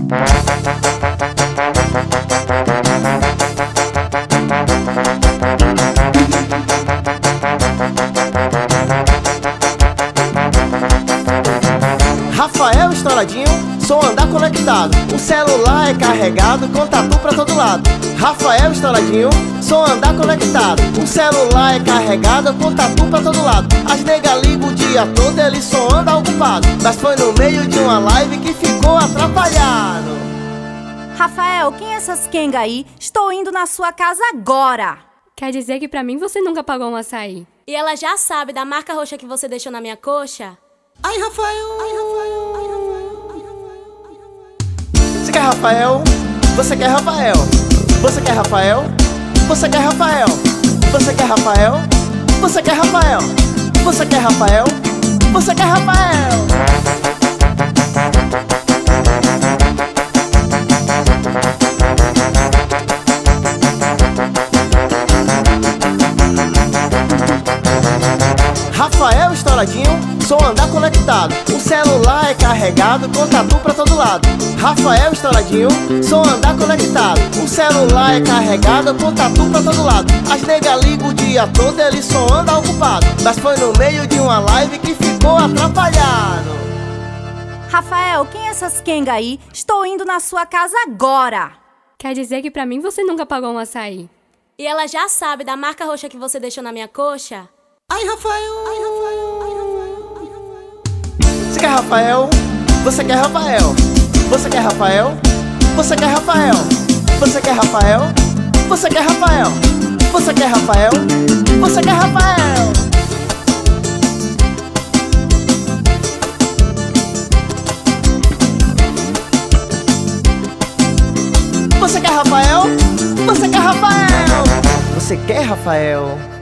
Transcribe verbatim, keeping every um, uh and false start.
Rafael estouradinho, som andar conectado. O celular é carregado com tatu pra todo lado. Rafael estouradinho, som andar conectado. O celular é carregado com tatu pra todo lado. As nega ligam o dia todo, ele só anda ocupado. Mas foi no meio de uma live que ficou atrapalhado. Rafael, quem é essas quenga aí? Estou indo na sua casa agora. Quer dizer que pra mim você nunca pagou um açaí? E ela já sabe da marca roxa que você deixou na minha coxa? Ai, Rafael, ai, Rafael, ai, Rafael, ai, Rafael. Você quer Rafael? Você quer Rafael? Você quer Rafael? Você quer Rafael? Você quer Rafael? Você quer Rafael? Você quer Rafael? Você quer Rafael? Rafael estouradinho, som andar conectado. O celular é carregado com tatu pra todo lado. Rafael estouradinho, som andar conectado. O celular é carregado com tatu pra todo lado. As nega ligam o dia todo, ele só anda ocupado. Mas foi no meio de uma live que ficou atrapalhado. Rafael, quem é essas quenga aí? Estou indo na sua casa agora. Quer dizer que pra mim você nunca pagou um açaí? E ela já sabe da marca roxa que você deixou na minha coxa? Ai, Rafael, ai, Rafael, ai, Rafael, ai, Rafael. Você quer Rafael? Você quer Rafael? Você quer Rafael? Você quer Rafael? Você quer Rafael? Você quer Rafael? Você quer Rafael? Você quer Rafael? Você quer Rafael? Você quer Rafael? Você quer Rafael?